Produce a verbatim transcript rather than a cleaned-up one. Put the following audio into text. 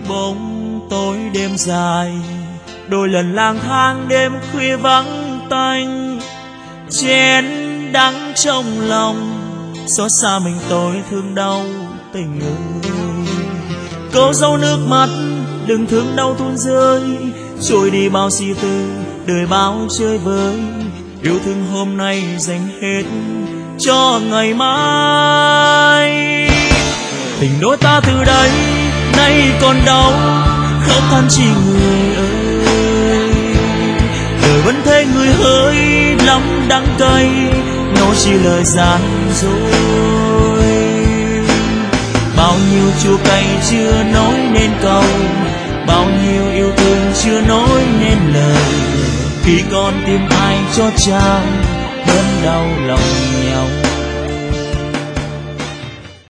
bóng tối đêm dài, đôi lần lang thang đêm khuya vắng tanh, chén đắng trong lòng, xót xa mình tôi thương đau tình ơi. Câu dấu nước mắt đừng thương đau tuôn rơi, trôi đi bao si tư đời bao chơi vơi, yêu thương hôm nay dành hết cho ngày mai. Tình đôi ta từ đây nay còn đau, khóc than chi người ơi, đời vẫn thấy người hơi lắm đắng cay, nó chỉ lời gian dối. Bao nhiêu chua cay chưa nói nên câu, bao nhiêu yêu thương chưa nói nên lời, khi con tìm ai cho chàng bớt đau lòng.